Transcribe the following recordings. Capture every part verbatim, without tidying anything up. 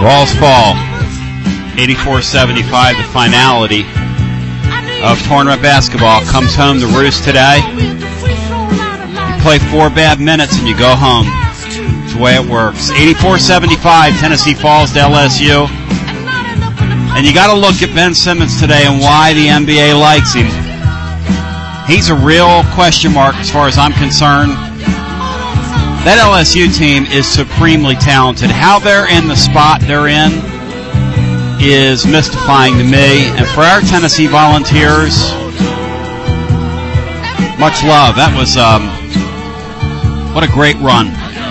Vols fall eighty-four seventy-five, the finality of tournament basketball comes home to roost today. You play four bad minutes and you go home. That's the way it works. eighty-four seventy-five, Tennessee falls to L S U. And you got to look at Ben Simmons today and why the N B A likes him. He's a real question mark as far as I'm concerned. That L S U team is supremely talented. How they're in the spot they're in is mystifying to me. And for our Tennessee Volunteers, much love. That was, um, what a great run.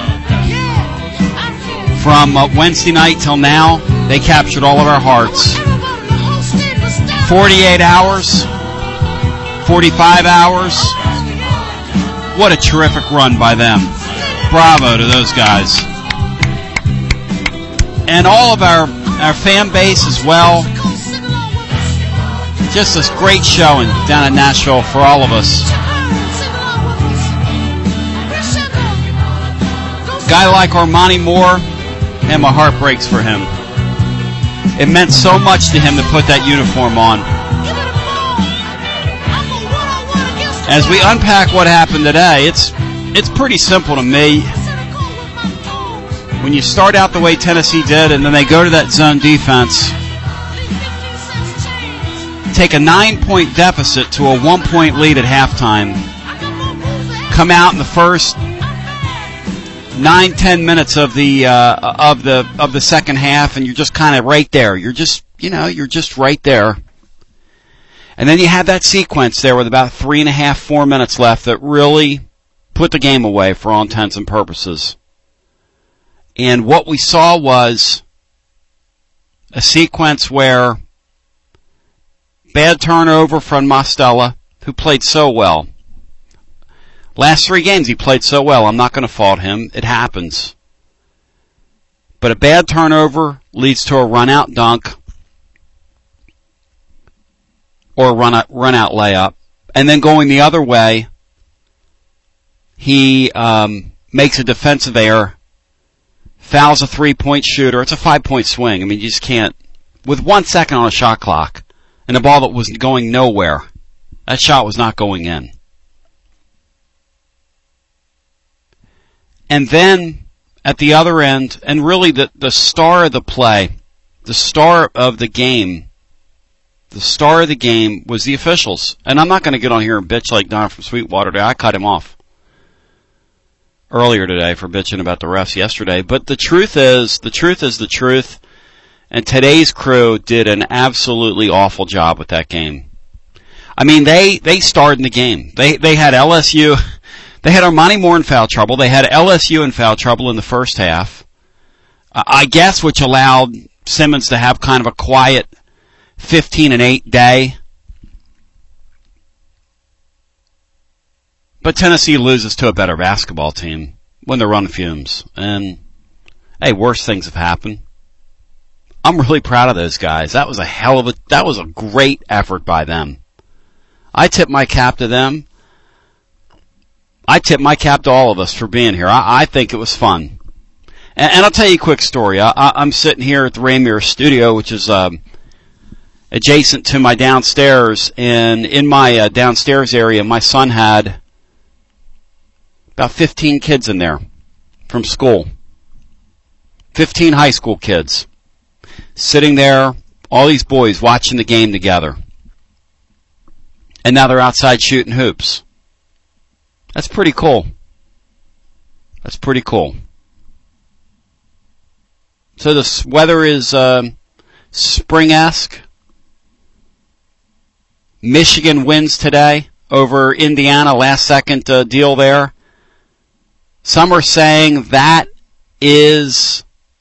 From uh, Wednesday night till now, they captured all of our hearts. forty-eight hours, forty-five hours. What a terrific run by them. Bravo to those guys. And all of our, our fan base as well. Just this great showing down in Nashville for all of us. Guy like Armani Moore, and my heart breaks for him. It meant so much to him to put that uniform on. As we unpack what happened today, it's it's pretty simple to me. When you start out the way Tennessee did and then they go to that zone defense, take a nine-point deficit to a one-point lead at halftime, come out in the first nine, ten minutes of the uh, of the of the second half, and you're just kind of right there. You're just, you know, you're just right there. And then you have that sequence there with about three and a half, four minutes left that really put the game away for all intents and purposes. And what we saw was a sequence where bad turnover from Mostella, who played so well. Last three games he played so well. I'm not going to fault him. It happens. But a bad turnover leads to a run-out dunk or a run-out, run-out layup. And then going the other way, he um, makes a defensive error, fouls a three-point shooter. It's a five-point swing. I mean, you just can't. With one second on a shot clock and a ball that was going nowhere, that shot was not going in. And then, at the other end, and really the, the star of the play, the star of the game, the star of the game was the officials. And I'm not going to get on here and bitch like Don from Sweetwater today. I cut him off earlier today for bitching about the refs yesterday. But the truth is, the truth is the truth. And today's crew did an absolutely awful job with that game. I mean, they, they starred in the game. They, they had L S U... They had Armani Moore in foul trouble. They had L S U in foul trouble in the first half. Uh, I guess which allowed Simmons to have kind of a quiet fifteen and eight day. But Tennessee loses to a better basketball team when they're on fumes. And, hey, worse things have happened. I'm really proud of those guys. That was a hell of a, that was a great effort by them. I tip my cap to them. I tip my cap to all of us for being here. I, I think it was fun. And, and I'll tell you a quick story. I, I, I'm sitting here at the Rainier studio, which is um, adjacent to my downstairs. And in my uh, downstairs area, my son had about fifteen kids in there from school. fifteen high school kids. Sitting there, all these boys watching the game together. And now they're outside shooting hoops. That's pretty cool. That's pretty cool. So the weather is uh, spring-esque. Michigan wins today over Indiana. Last second uh, deal there. Some are saying that is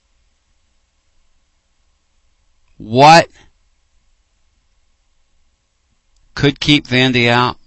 what could keep Vandy out.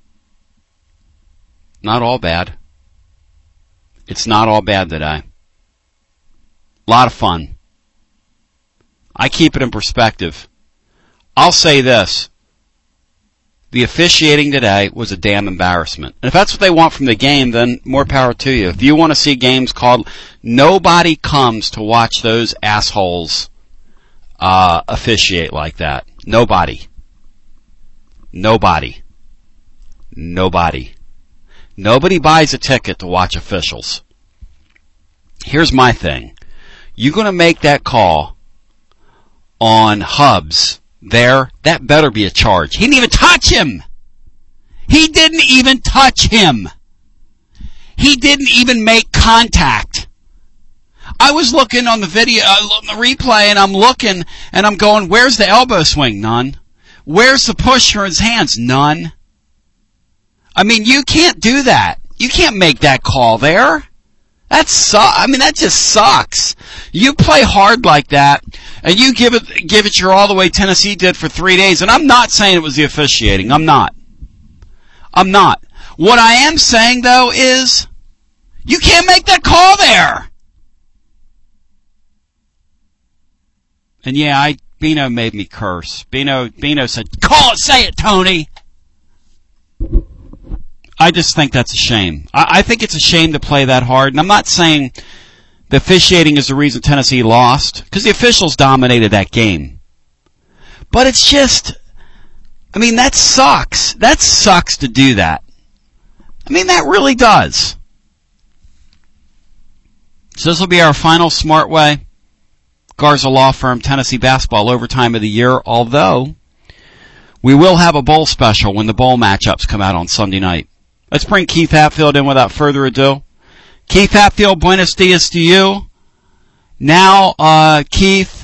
Not all bad. It's not all bad today. A lot of fun. I keep it in perspective. I'll say this. the officiating today was a damn embarrassment. And if that's what they want from the game, then more power to you. If you want to see games called, nobody comes to watch those assholes uh, officiate like that. Nobody. Nobody. Nobody. Nobody buys a ticket to watch officials. Here's my thing. You're going to make that call on Hubs there, that better be a charge. He didn't even touch him. He didn't even touch him. He didn't even make contact. I was looking on the video, uh, on the replay, and I'm looking, and I'm going, where's the elbow swing? None. Where's the push for his hands? None. I mean, you can't do that. You can't make that call there. That's su- I mean, that just sucks. You play hard like that, and you give it give it your all the way Tennessee did for three days. And I'm not saying it was the officiating. I'm not. I'm not. What I am saying, though, is you can't make that call there. And yeah, I Bino made me curse. Bino Bino said, "Call it, say it, Tony." I just think that's a shame. I, I think it's a shame to play that hard. And I'm not saying the officiating is the reason Tennessee lost, because the officials dominated that game. But it's just, I mean, that sucks. That sucks to do that. I mean, that really does. So this will be our final Smart Way Garza Law Firm Tennessee Basketball Overtime of the Year, although we will have a bowl special when the bowl matchups come out on Sunday night. Let's bring Keith Hatfield in without further ado. Keith Hatfield, buenos dias to you. Now, uh, Keith,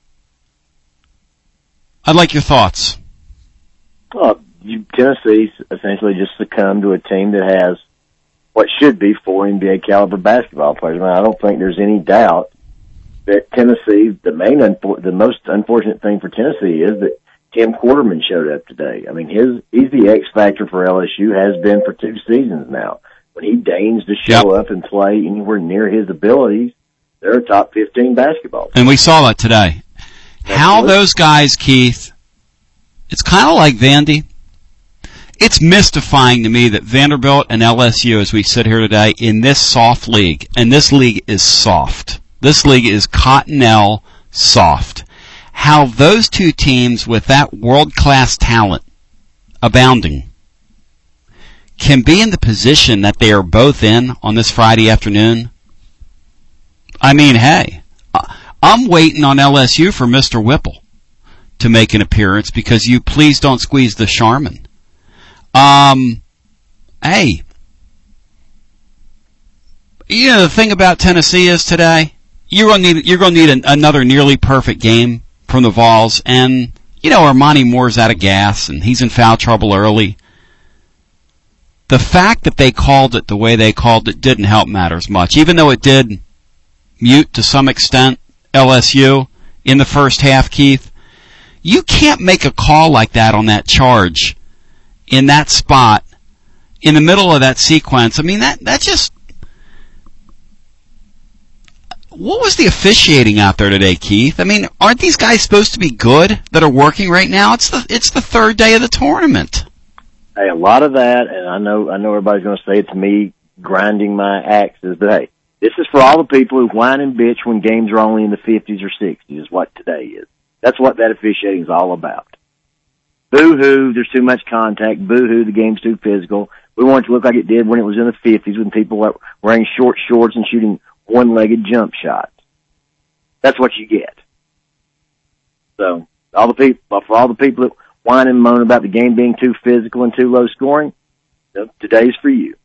I'd like your thoughts. Well, you, Tennessee's essentially just succumbed to a team that has what should be four N B A caliber basketball players. I mean, I don't think there's any doubt that Tennessee, the main, unfor- the most unfortunate thing for Tennessee is that Tim Quarterman showed up today. I mean, his he's the X factor for L S U, has been for two seasons now. When he deigns to show yep. up and play anywhere near his abilities, they're a top fifteen basketball team. And we saw that today. That's How good. Those guys, Keith, it's kind of like Vandy. It's mystifying to me that Vanderbilt and L S U, as we sit here today, in this soft league, and this league is soft. This league is Cottonelle soft. How those two teams with that world-class talent abounding can be in the position that they are both in on this Friday afternoon. I mean, hey, I'm waiting on L S U for Mister Whipple to make an appearance because you please don't squeeze the Charmin. Um, hey, you know, the thing about Tennessee is today, you're going to need, you're going to need an, another nearly perfect game from the Vols, and, you know, Armani Moore's out of gas, and he's in foul trouble early. The fact that they called it the way they called it didn't help matters much, even though it did mute, to some extent, L S U in the first half, Keith. You can't make a call like that on that charge in that spot, in the middle of that sequence. I mean, that, that just... What was the officiating out there today, Keith? I mean, aren't these guys supposed to be good that are working right now? It's the it's the third day of the tournament. Hey, a lot of that, and I know I know everybody's going to say it's me grinding my axes, but hey, this is for all the people who whine and bitch when games are only in the fifties or sixties, is what today is. That's what that officiating is all about. Boo-hoo, there's too much contact. Boo-hoo, the game's too physical. We want it to look like it did when it was in the fifties, when people were wearing short shorts and shooting one-legged jump shots. That's what you get. So, all the people, for all the people that whine and moan about the game being too physical and too low scoring, today's for you.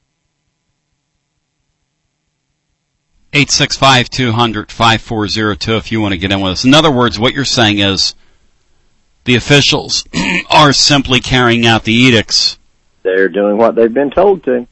eight six five, two hundred, five four zero two if you want to get in with us. In other words, what you're saying is the officials are simply carrying out the edicts. They're doing what they've been told to.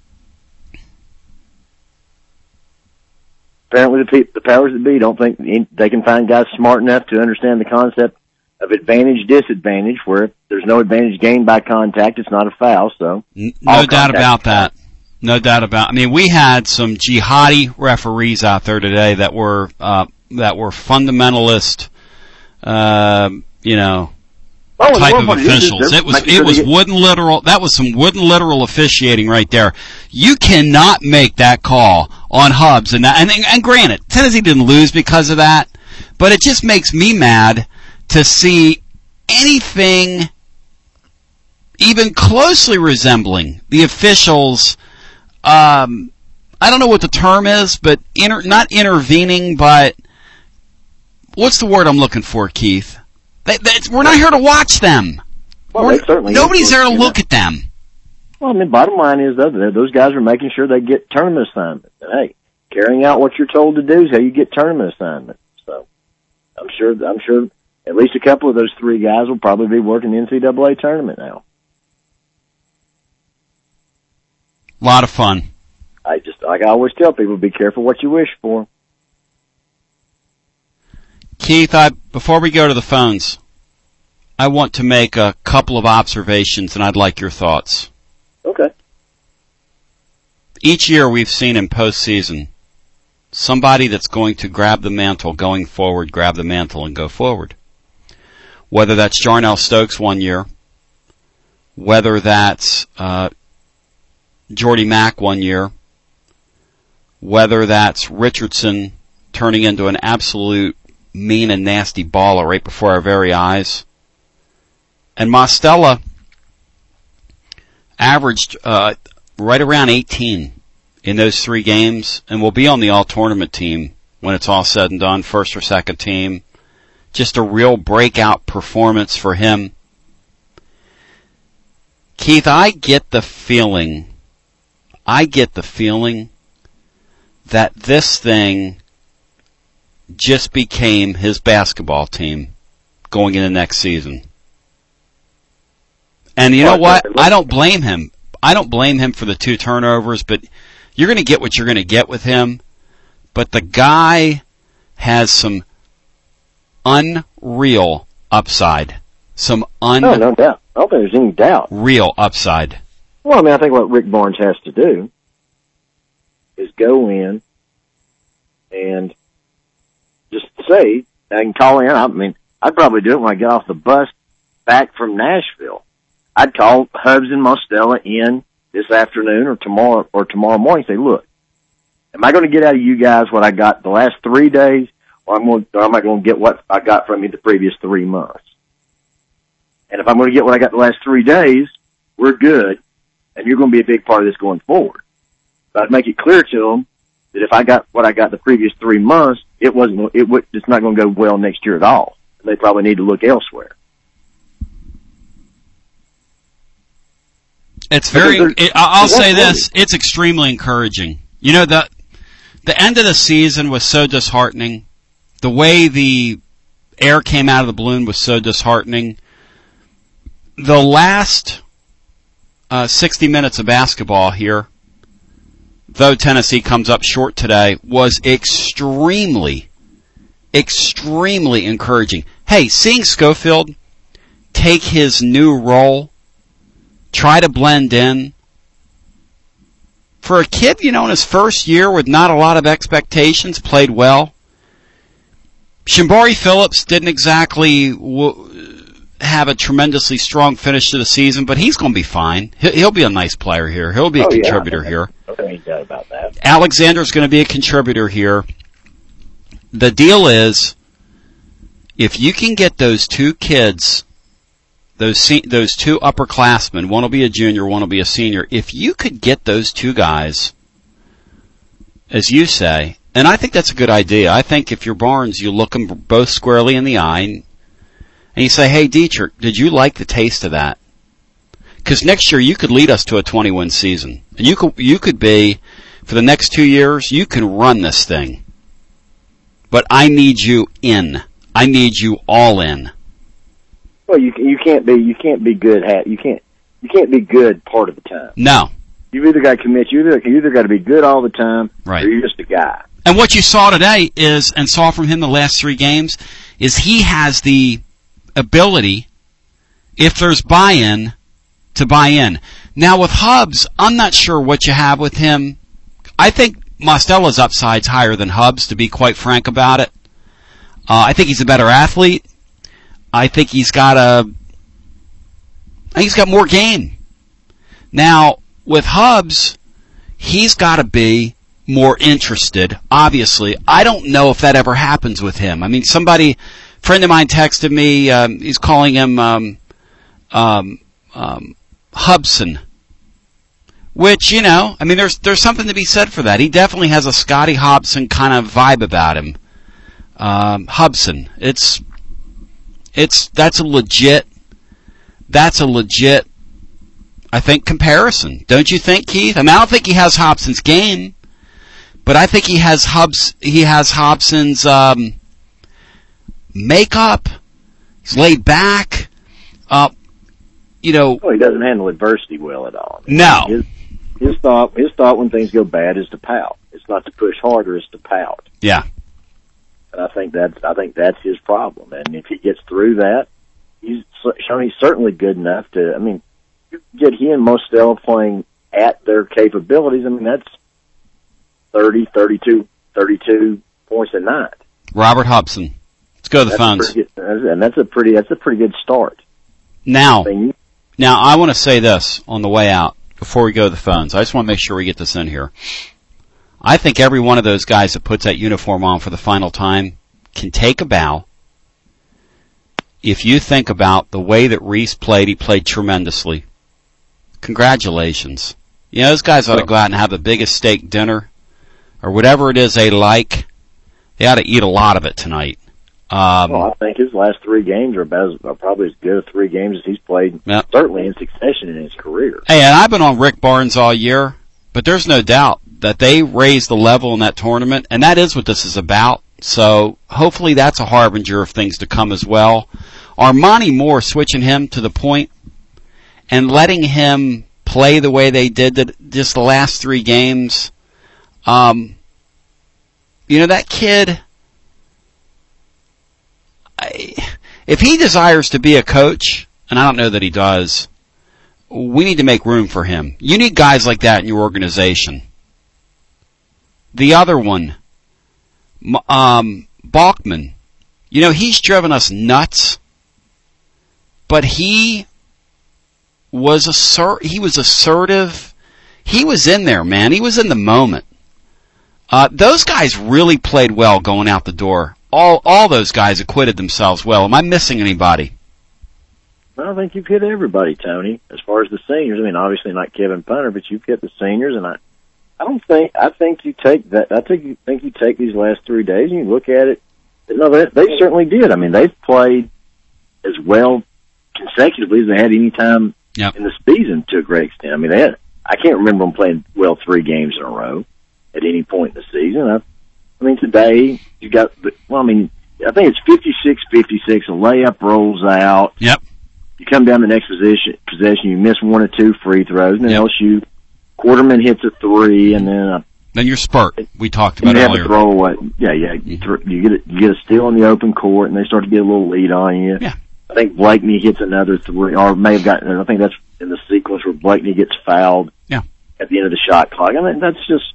Apparently the, pe- the powers that be don't think they can find guys smart enough to understand the concept of advantage-disadvantage, where if there's no advantage gained by contact, it's not a foul. So no doubt about that. No doubt about. I mean, we had some jihadi referees out there today that were uh, that were fundamentalist, uh, you know, Oh, type of what it is, officials. is It was making it sure was they get- wooden literal. That was some wooden literal officiating right there. You cannot make that call on Hubbs, and that, and, and granted, Tennessee didn't lose because of that, but it just makes me mad to see anything even closely resembling the officials. Um, I don't know what the term is, but inter, not intervening, but what's the word I'm looking for, Keith? They, they, we're not here to watch them. Well, We're- they certainly nobody's there to influence you. look at them. Well, I mean, bottom line is, though, that those guys are making sure they get tournament assignments. And, hey, carrying out what you're told to do is how you get tournament assignments. So I'm sure, I'm sure at least a couple of those three guys will probably be working the N C double A tournament now. A lot of fun. I just, like I always tell people, be careful what you wish for. Keith, I, before we go to the phones, I want to make a couple of observations, and I'd like your thoughts. Okay. Each year we've seen in postseason somebody that's going to grab the mantle going forward, grab the mantle and go forward. Whether that's Jarnell Stokes one year, whether that's uh, Jordy Mack one year, whether that's Richardson turning into an absolute mean and nasty baller right before our very eyes. And Mostella averaged uh, right around eighteen in those three games and will be on the all-tournament team when it's all said and done, first or second team. Just a real breakout performance for him. Keith, I get the feeling, I get the feeling that this thing just became his basketball team going into next season. And you know what? I don't blame him. I don't blame him for the two turnovers, but you're going to get what you're going to get with him. But the guy has some unreal upside. Some No, no doubt. I don't think there's any doubt. unreal upside. Well, I mean, I think what Rick Barnes has to do is go in and just say, I can call in. I mean, I'd probably do it when I get off the bus back from Nashville. I'd call Hubbs and Mostella in this afternoon or tomorrow or tomorrow morning and say, look, am I going to get out of you guys what I got the last three days, or, I'm going, or am I going to get what I got from you the previous three months? And if I'm going to get what I got the last three days, we're good, and you're going to be a big part of this going forward. But I'd make it clear to them that if I got what I got the previous three months, it wasn't, it would, it's not going to go well next year at all. They probably need to look elsewhere. It's very, it, I'll say this, it's extremely encouraging. You know, the, the end of the season was so disheartening. The way the air came out of the balloon was so disheartening. The last uh, sixty minutes of basketball here, though Tennessee comes up short today, was extremely, extremely encouraging. Hey, seeing Schofield take his new role, try to blend in, for a kid, you know, in his first year with not a lot of expectations, played well. Shambari Phillips didn't exactly w- have a tremendously strong finish to the season, but he's going to be fine. He'll, he'll be a nice player here. He'll be a oh, contributor yeah. here. Okay, ain't doubt about that. Alexander's going to be a contributor here. The deal is, if you can get those two kids, those se- those two upperclassmen, one will be a junior, one will be a senior, if you could get those two guys, as you say, and I think that's a good idea. I think if you're Barnes, you look them both squarely in the eye, and you say, hey, Dietrich, did you like the taste of that? Because next year you could lead us to a twenty-win season. And you could, you could be, for the next two years, you can run this thing. But I need you in. I need you all in. Well, you you can't be you can't be good hat you can't you can't be good part of the time. No. You've either got to commit. You either you either got to be good all the time, right, or you're just a guy. And what you saw today is, and saw from him the last three games, is he has the ability, if there's buy-in, to buy in. Now with Hubbs, I'm not sure what you have with him. I think Mostella's upside's higher than Hubbs, to be quite frank about it. Uh, I think he's a better athlete. I think he's got a I think he's got more game. Now, with Hubbs, he's got to be more interested, obviously. I don't know if that ever happens with him. I mean, somebody, a friend of mine texted me, um, he's calling him um, um, um, Hubson. Which, you know, I mean, there's there's something to be said for that. He definitely has a Scotty Hobson kind of vibe about him. Um, Hubson. It's, it's, that's a legit, that's a legit, I think, comparison. Don't you think, Keith? I mean, I don't think he has Hobson's game, but I think he has Hubs, he has Hobson's, um, makeup. He's laid back. Uh, you know. Well, he doesn't handle adversity well at all. No. His, His thought, his thought when things go bad is to pout. It's not to push harder; it's to pout. Yeah, and I think that's, I think that's his problem. And if he gets through that, he's shown he's certainly good enough to. I mean, you get he and Mostella playing at their capabilities. I mean, that's thirty, thirty-two, thirty-two points a night. Robert Hobson. Let's go to the that's phones. Good, and that's a pretty, that's a pretty good start. Now, now I want to say this on the way out. Before we go to the phones, I just want to make sure we get this in here. I think every one of those guys that puts that uniform on for the final time can take a bow. If you think about the way that Reese played, he played tremendously. Congratulations. You know, those guys ought to go out and have the biggest steak dinner, or whatever it is they like. They ought to eat a lot of it tonight. Um, well, I think his last three games are about as, are probably as good a three games as he's played, yep. certainly in succession in his career. Hey, and I've been on Rick Barnes all year, but there's no doubt that they raised the level in that tournament, and that is what this is about. So hopefully that's a harbinger of things to come as well. Armani Moore, switching him to the point and letting him play the way they did the, just the last three games. Um, you know, that kid, I, if he desires to be a coach, and I don't know that he does, we need to make room for him. You need guys like that in your organization. The other one, um, Bachman, you know, he's driven us nuts, but he was assert, he was assertive. He was in there, man. He was in the moment. Uh, those guys really played well going out the door. All all those guys acquitted themselves well. Am I missing anybody? I don't think you've hit everybody, Tony. As far as the seniors, I mean, obviously not Kevin Punter, but you've hit the seniors, and I, I don't think I think you take that. I think you think you take these last three days and you look at it. No, they, they certainly did. I mean, they've played as well consecutively as they had any time yep. in the season to a great extent. I mean, they had. I can't remember them playing well three games in a row at any point in the season. I, I mean, today you got. Well, I mean, I think it's fifty-six fifty-six. A layup rolls out. Yep. You come down the next possession, possession, you miss one or two free throws, and then yep. L S U Quarterman hits a three, and then uh, then your spurt. We talked about you earlier. have a throwaway. Yeah, yeah. You, th- you get a, you get a steal in the open court, and they start to get a little lead on you. Yeah. I think Blakeney hits another three, or may have gotten. I think that's in the sequence where Blakeney gets fouled. Yeah. At the end of the shot clock. I mean, that's just.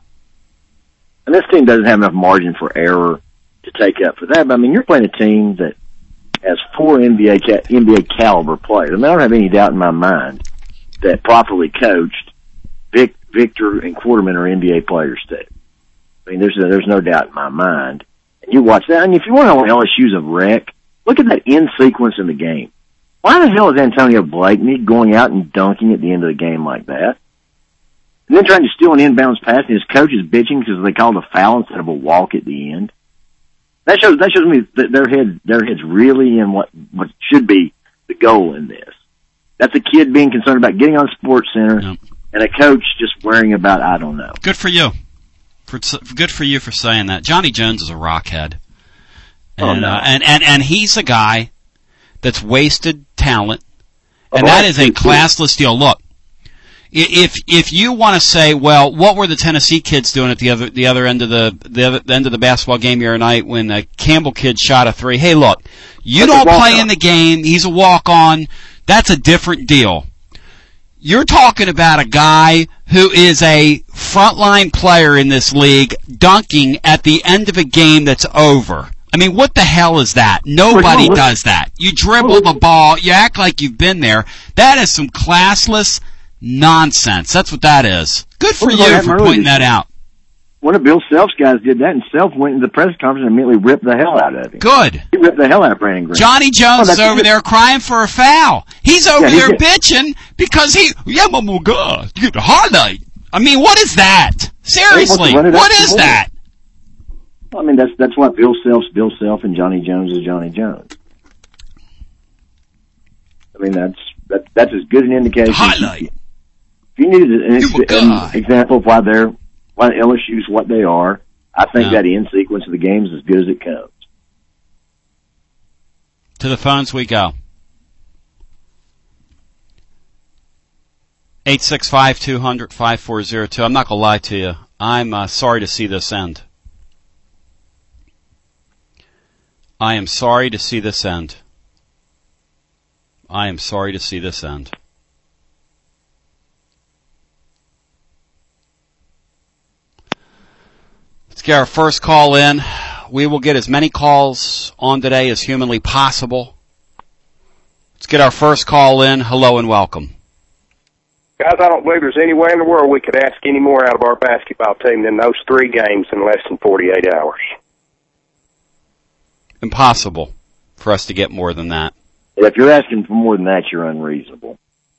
And this team doesn't have enough margin for error to take up for that. But I mean, you're playing a team that has four N B A ca- N B A caliber players. I mean, I don't have any doubt in my mind that properly coached, Vic, Victor and Quarterman are N B A players too. I mean, there's there's no doubt in my mind. And you watch that, and if you want to know L S U's a wreck, look at that end sequence in the game. Why the hell is Antonio Blakeney going out and dunking at the end of the game like that? And then trying to steal an inbounds pass, and his coach is bitching because they called a foul instead of a walk at the end. That shows that shows me that their head their head's really in what what should be the goal in this. That's a kid being concerned about getting on Sports Center, yep. and a coach just worrying about I don't know. Good for you. For good for you for saying that. Johnny Jones is a rockhead, and oh, no. uh, and and and he's a guy that's wasted talent, and oh, that is a classless deal. Look. If if you want to say, well, what were the Tennessee kids doing at the other the other end of the the, other, the end of the basketball game the other night when the Campbell kid shot a three? Hey, look, you That's don't play in the game. He's a walk on. That's a different deal. You're talking about a guy who is a frontline player in this league dunking at the end of a game that's over. I mean, what the hell is that? Nobody does that. You dribble the ball, you act like you've been there. That is some classless nonsense. That's what that is. Good for you for pointing that out. One of Bill Self's guys did that, and Self went into the press conference and immediately ripped the hell out of him. Good. He ripped the hell out of Brandon Green. Johnny Jones oh, is over there crying for a foul. He's over yeah, there bitching because he, yeah, my God, you get the highlight. I mean, what is that? Seriously, what is that? Well, I mean, that's that's what Bill Self's Bill Self and Johnny Jones is Johnny Jones. I mean, that's that, that's as good an indication. Highlight. If you needed an, ex- an example of why they're why L S U's what they are, I think yeah. that end sequence of the game is as good as it comes. To the phones we go. eight six five, two hundred, five four zero two. I'm not going to lie to you. I'm uh, sorry to see this end. I am sorry to see this end. I am sorry to see this end. Let's get our first call in. We will get as many calls on today as humanly possible. Let's get our first call in. Hello and welcome. Guys, I don't believe there's any way in the world we could ask any more out of our basketball team than those three games in less than forty-eight hours. Impossible for us to get more than that. If you're asking for more than that, you're unreasonable.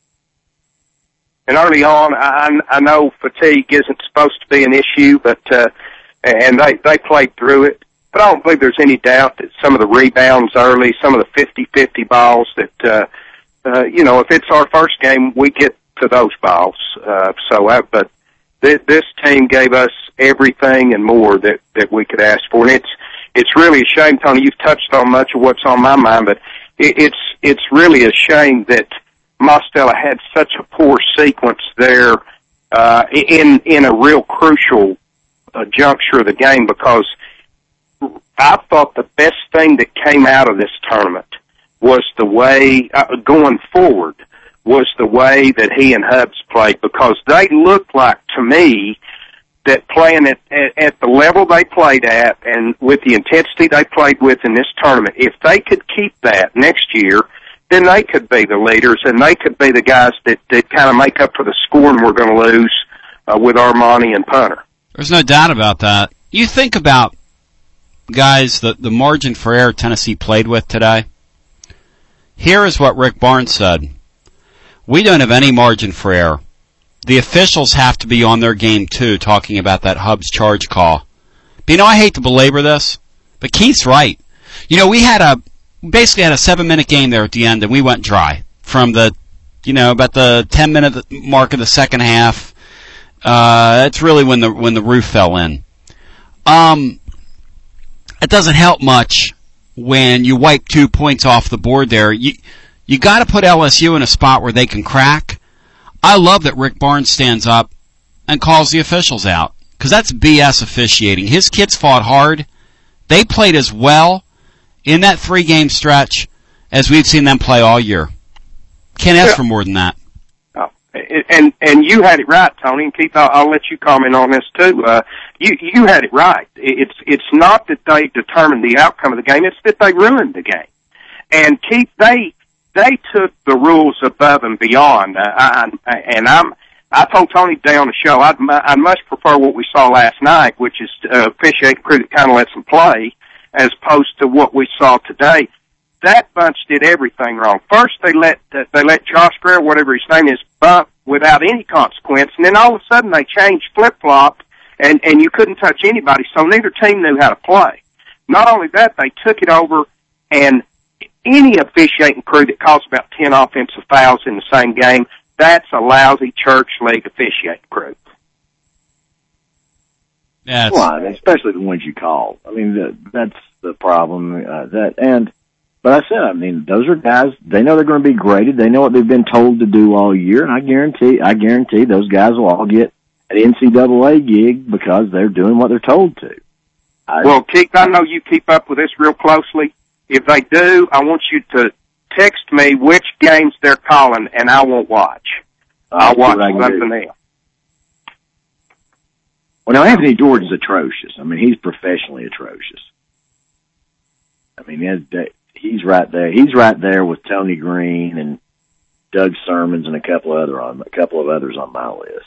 And early on, I, I know fatigue isn't supposed to be an issue, but uh, and they, they played through it. But I don't believe there's any doubt that some of the rebounds early, some of the fifty-fifty balls that, uh, uh, you know, if it's our first game, we get to those balls. Uh, so, uh, but th- this team gave us everything and more that, that we could ask for. And it's, it's really a shame, Tony, you've touched on much of what's on my mind, but it, it's, it's really a shame that Mostella had such a poor sequence there, uh, in, in a real crucial uh, juncture of the game, because I thought the best thing that came out of this tournament was the way, uh, going forward, was the way that he and Hubs played, because they looked like, to me, that playing at, at, at the level they played at and with the intensity they played with in this tournament, if they could keep that next year, then they could be the leaders and they could be the guys that, that kind of make up for the scoring we're going to lose uh, with Armani and Punter. There's no doubt about that. You think about, guys, the, the margin for error Tennessee played with today. Here is what Rick Barnes said. We don't have any margin for error. The officials have to be on their game, too, talking about that Hubs charge call. But, you know, I hate to belabor this, but Keith's right. You know, we had a, basically had a seven-minute game there at the end, and we went dry from the, you know, about the ten-minute mark of the second half. Uh, that's really when the, when the roof fell in. Um, it doesn't help much when you wipe two points off the board there. You, You got to put L S U in a spot where they can crack. I love that Rick Barnes stands up and calls the officials out, because that's B S officiating. His kids fought hard. They played as well in that three-game stretch as we've seen them play all year. Can't ask yeah. for more than that. Oh, and and you had it right, Tony. And Keith, I'll, I'll let you comment on this too. Uh, you you had it right. It's it's not that they determined the outcome of the game; it's that they ruined the game. And Keith, they. They took the rules above and beyond, uh, I, and I'm. I told Tony today on the show I'd, I'd much prefer what we saw last night, which is uh, officiating crew that kind of lets them play, as opposed to what we saw today. That bunch did everything wrong. First, they let uh, they let Josh Greer, whatever his name is, bump without any consequence, and then all of a sudden they changed flip flop, and and you couldn't touch anybody. So neither team knew how to play. Not only that, they took it over and. Any officiating crew that calls about ten offensive fouls in the same game, that's a lousy church league officiating crew. Yeah, well, especially the ones you call. I mean, the, that's the problem. Uh, that and, but I said, I mean, those are guys. They know they're going to be graded. They know what they've been told to do all year, and I guarantee, I guarantee, those guys will all get an N C double A gig because they're doing what they're told to. I, well, Keith, I know you keep up with this real closely. If they do, I want you to text me which games they're calling, and I won't watch. I'll watch something else. Well, now, Anthony Jordan's atrocious. I mean, he's professionally atrocious. I mean, he's right there. He's right there with Tony Green and Doug Sermons and a couple of other on a couple of others on my list.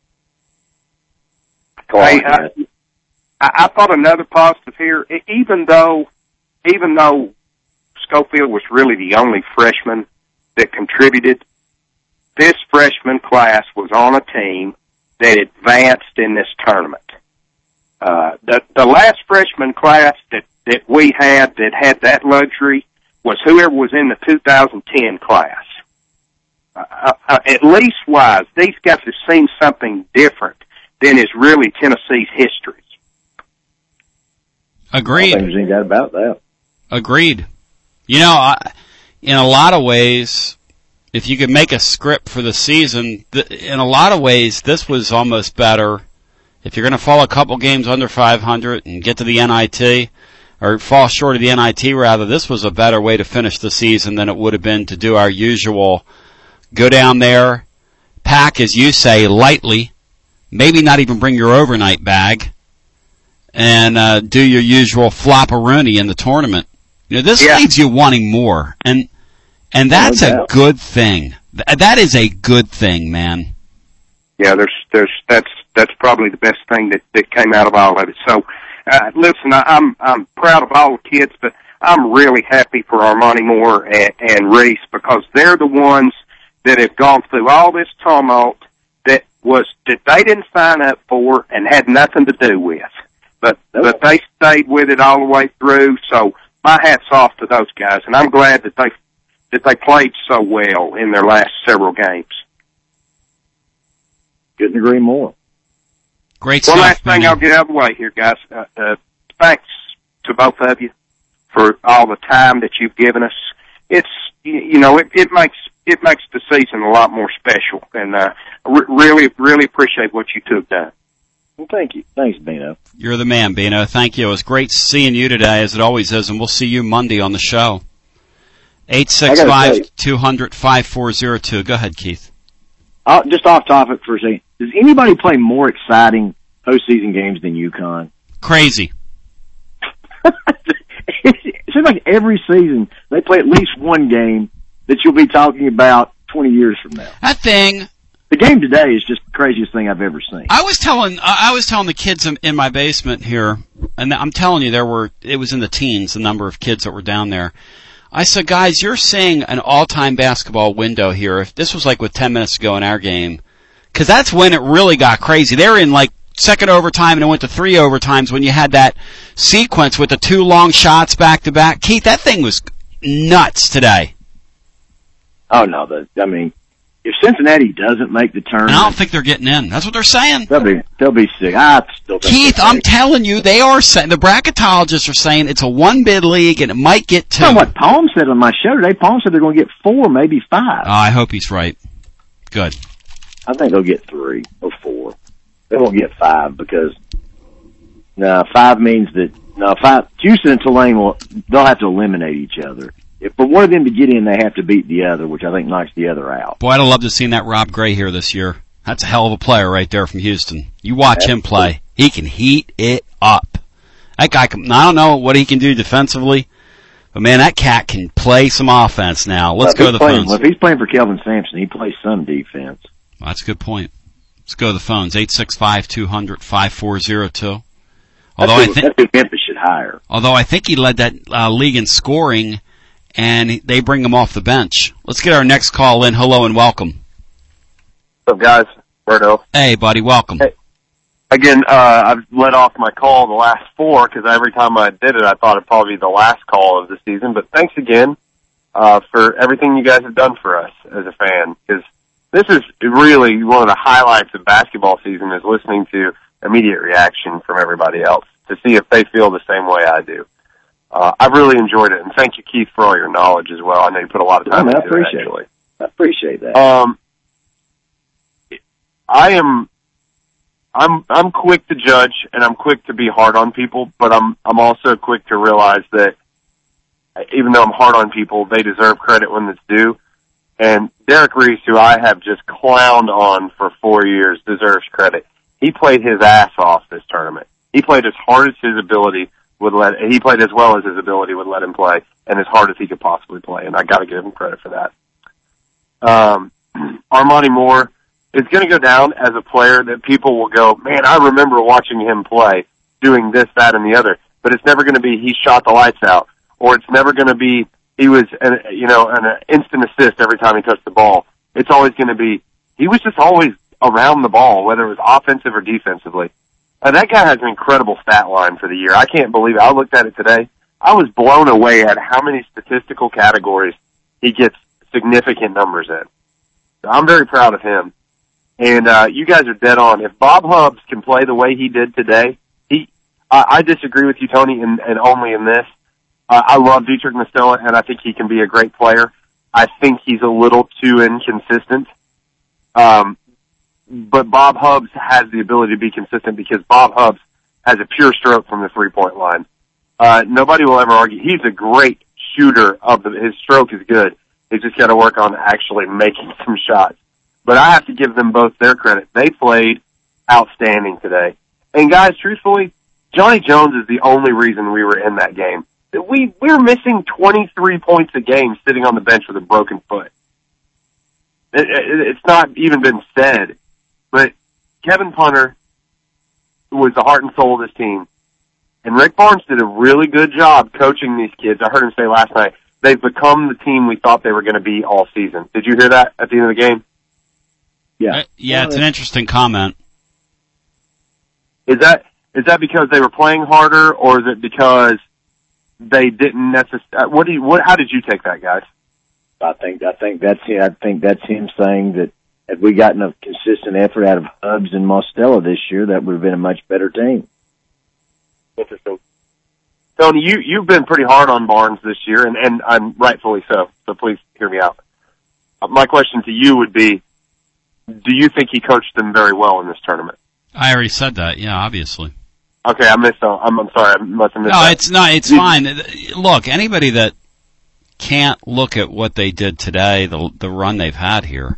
Hey, I, I thought another positive here, even though, even though Schofield was really the only freshman that contributed, this freshman class was on a team that advanced in this tournament. Uh, the, the last freshman class that, that we had that had that luxury was whoever was in the two thousand ten class. Uh, uh, at least wise, these guys have seen something different than is really Tennessee's history. Agreed. I don't think there's any doubt about that. Agreed. You know, I, in a lot of ways, if you could make a script for the season, th- in a lot of ways, this was almost better. If you're going to fall a couple games under five hundred and get to the N I T, or fall short of the N I T rather, this was a better way to finish the season than it would have been to do our usual go down there, pack, as you say, lightly, maybe not even bring your overnight bag, and uh, do your usual flop-a-rooney in the tournament. You know, this yeah. leaves you wanting more, and and that's no a good thing. Th- that is a good thing, man. Yeah, there's there's that's that's probably the best thing that, that came out of all of it. So, uh, listen, I, I'm I'm proud of all the kids, but I'm really happy for Armani Moore and, and Reese, because they're the ones that have gone through all this tumult that was that they didn't sign up for and had nothing to do with, but but they stayed with it all the way through. So my hat's off to those guys, and I'm glad that they that they played so well in their last several games. Couldn't agree more. Great One stuff. One last thing, man. I'll get out of the way here, guys. Uh, uh, thanks to both of you for all the time that you've given us. It's you know it, it makes it makes the season a lot more special, and uh, re- really really appreciate what you two have done. Well, thank you. Thanks, Bino. You're the man, Bino. Thank you. It was great seeing you today, as it always is, and we'll see you Monday on the show. eight six five, two hundred, five four zero two. Go ahead, Keith. Uh, just off topic for a second. Does anybody play more exciting postseason games than UConn? Crazy. It seems like every season they play at least one game that you'll be talking about twenty years from now. That thing. The game today is just the craziest thing I've ever seen. I was telling I was telling the kids in my basement here, and I'm telling you, there were it was in the teens, the number of kids that were down there. I said, guys, you're seeing an all-time basketball window here. If this was like with ten minutes to go in our game, because that's when it really got crazy. They were in like second overtime, and it went to three overtimes when you had that sequence with the two long shots back to back. Keith, that thing was nuts today. Oh no, the, I mean, if Cincinnati doesn't make the tournament, and I don't think they're getting in. That's what they're saying. They'll be they'll be sick. I still think Keith, I'm telling you, they are saying, the bracketologists are saying it's a one bid league and it might get two. That's what Palm said on my show today. Palm said they're going to get four, maybe five. Oh, I hope he's right. Good. I think they'll get three or four. They won't get five because no, five means that no, five. Houston and Tulane will they'll have to eliminate each other. If for one of them to get in, they have to beat the other, which I think knocks the other out. Boy, I'd have loved to have seen that Rob Gray here this year. That's a hell of a player right there from Houston. You watch Absolutely. him play. He can heat it up. That guy can, I don't know what he can do defensively, but man, that cat can play some offense now. Let's well, go to the playing, phones. Well, if he's playing for Kelvin Sampson, he plays some defense. Well, that's a good point. Let's go to the phones. eight six five, two hundred, five four zero two. Although that's I think, that's who Memphis should hire. Although I think he led that uh, league in scoring, and they bring him off the bench. Let's get our next call in. Hello and welcome. What's up, guys? Berto. Hey, buddy. Welcome. Hey. Again, uh, I've let off my call the last four because every time I did it, I thought it'd probably be the last call of the season. But thanks again uh, for everything you guys have done for us as a fan, because this is really one of the highlights of basketball season is listening to immediate reaction from everybody else to see if they feel the same way I do. Uh, I've really enjoyed it, and thank you, Keith, for all your knowledge as well. I know you put a lot of time I mean, into I appreciate it, actually. It. I appreciate that. Um, I am, I'm, I'm quick to judge, and I'm quick to be hard on people, but I'm, I'm also quick to realize that even though I'm hard on people, they deserve credit when it's due. And Derek Reese, who I have just clowned on for four years, deserves credit. He played his ass off this tournament. He played as hard as his ability would let, he played as well as his ability would let him play and as hard as he could possibly play. And I got to give him credit for that. Um, Armani Moore is going to go down as a player that people will go, man, I remember watching him play, doing this, that, and the other. But it's never going to be he shot the lights out, or it's never going to be he was, an, you know, an instant assist every time he touched the ball. It's always going to be he was just always around the ball, whether it was offensive or defensively. Uh, that guy has an incredible stat line for the year. I can't believe it. I looked at it today. I was blown away at how many statistical categories he gets significant numbers in. So I'm very proud of him. And uh, you guys are dead on. If Bob Hubbs can play the way he did today, he I, I disagree with you, Tony, and, and only in this. Uh, I love Dietrich Mastella, and I think he can be a great player. I think he's a little too inconsistent. Um, but Bob Hubbs has the ability to be consistent because Bob Hubbs has a pure stroke from the three-point line. Uh, nobody will ever argue. He's a great shooter. Of the, his stroke is good. He's just got to work on actually making some shots. But I have to give them both their credit. They played outstanding today. And guys, truthfully, Johnny Jones is the only reason we were in that game. We, we were missing twenty-three points a game sitting on the bench with a broken foot. It, it, it's not even been said, but Kevin Punter was the heart and soul of this team. And Rick Barnes did a really good job coaching these kids. I heard him say last night, they've become the team we thought they were going to be all season. Did you hear that at the end of the game? Yeah. Uh, yeah, it's an interesting comment. Is that is that because they were playing harder, or is it because they didn't necessarily? What do you? What? How did you take that, guys? I think I think that's I think that's him saying that if we gotten a consistent effort out of Hubbs and Mostella this year, that would have been a much better team. Interesting. Tony, you you've been pretty hard on Barnes this year, and and I'm rightfully so. So please hear me out. Uh, my question to you would be: do you think he coached them very well in this tournament? I already said that. Yeah, obviously. Okay, I missed. I'm, I'm sorry. I must have missed. No, that. it's not. It's fine. Look, anybody that can't look at what they did today, the the run they've had here.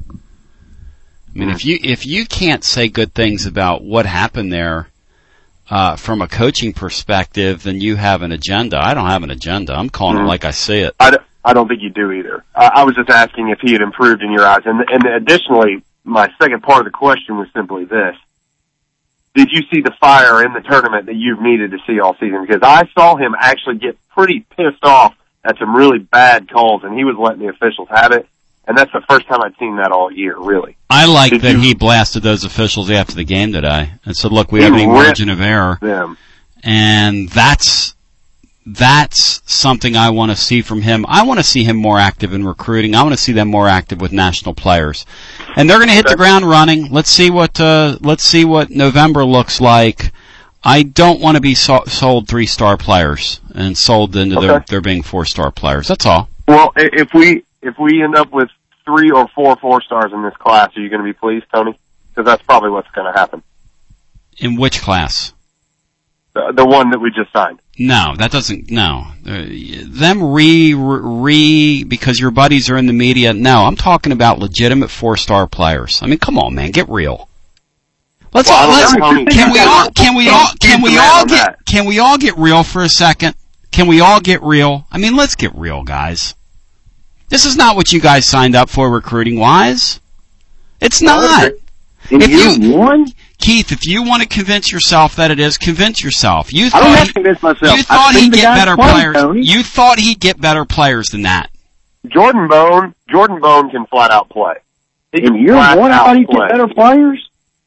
I mean, mm-hmm. if you if you can't say good things about what happened there uh, from a coaching perspective, then you have an agenda. I don't have an agenda. I'm calling mm-hmm. it like I see it. I don't, I don't think you do either. I, I was just asking if he had improved in your eyes, and and additionally, my second part of the question was simply this. Did you see the fire in the tournament that you've needed to see all season? Because I saw him actually get pretty pissed off at some really bad calls, and he was letting the officials have it. And that's the first time I'd seen that all year, really. I like Did that you, he blasted those officials after the game today and said, look, we have any margin of error. Them. And that's that's something I want to see from him. I want to see him more active in recruiting. I want to see them more active with national players. And they're going to hit the ground running. Let's see what uh, let's see what November looks like. I don't want to be so- sold three-star players and sold into okay. their, their being four-star players. That's all. Well, if we if we end up with three or four four-stars in this class, are you going to be pleased, Tony? Because that's probably what's going to happen. In which class? The, the one that we just signed. No, that doesn't, no. Uh, them re, re, because your buddies are in the media. No, I'm talking about legitimate four-star players. I mean, come on, man, get real. Let's, well, let's, can we all, can we all, can we all get, can we all get real for a second? Can we all get real? I mean, let's get real, guys. This is not what you guys signed up for recruiting-wise. It's not. If you won? Keith, if you want to convince yourself that it is, convince yourself. You I thought don't have he, to convince myself. You thought he'd get better play, players. Tony. You thought he'd get better players than that. Jordan Bone, Jordan Bone can flat out play. He In year one, I thought he'd get better players.